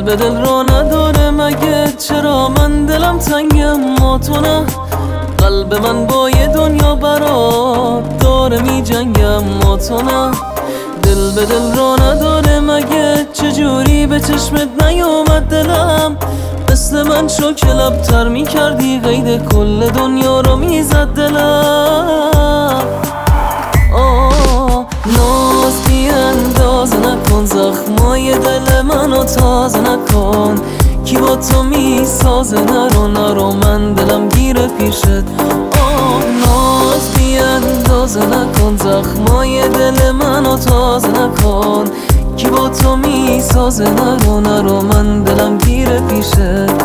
به دل را نداره مگه؟ چرا من دلم تنگه اما تو نه؟ قلب من با یه دنیا برات داره می جنگه اما تو نه. دل به دل را نداره مگه؟ چجوری به چشمت نیومد دلم؟ مثل من شو که لبتر می کردی قید کل دنیا رو می زد دلم. ناز بی اندازه نکن، زخمای دل منو تازه نکن. کی با تو می سازه؟ نرو من دلم گیره پیشت. ناز بی اندازه نکن، زخمای دل منو تازه نکن. کی با تو می سازه؟ نرو من دلم گیره پیشت.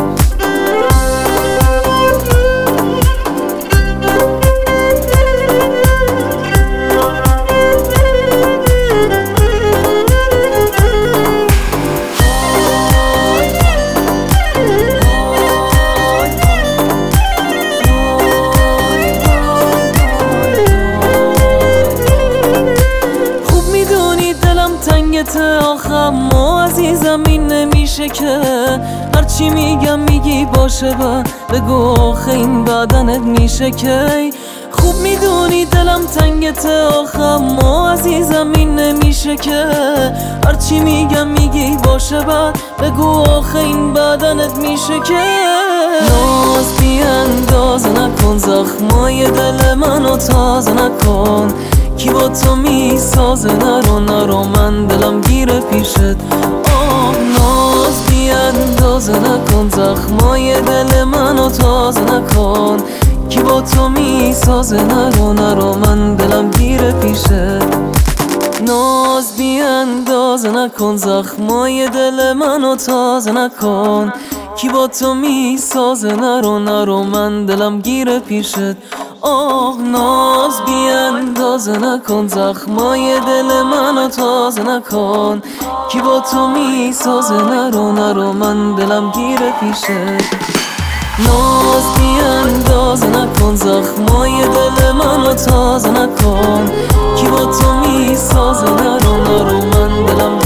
آخه ما عزیزم این نمیشه که هرچی میگم میگی باشه بگو آخه این بدنت میشه که. خوب میدونی دلم تنگته، آخه ما عزیزم این نمیشه که هرچی میگم میگی باشه بگو آخه این بدنت میشه که. ناز بی اندازه نکن، زخمای دل منو تازه نکن. کی با تو می سازه؟ نرو من دلم گیره پیشت. ناز بی اندازه نکن، زخمای دل منو تازه نکن. کی با تو می سازه؟ نرو من دلم گیره پیشت. ناز بی اندازه نکن، زخمای دل منو تازه نکن. کی با تو می سازه؟ نرو من دلم گیره پیشت. ناز بی اندازه نکن، زخمای دل منو تازه نکن. کی با تو می سازه؟ نرو من دلم گیره پیشت. ناز بی اندازه نکن، زخمای دل منو تازه نکن. کی با تو می سازه؟ نرو من دلم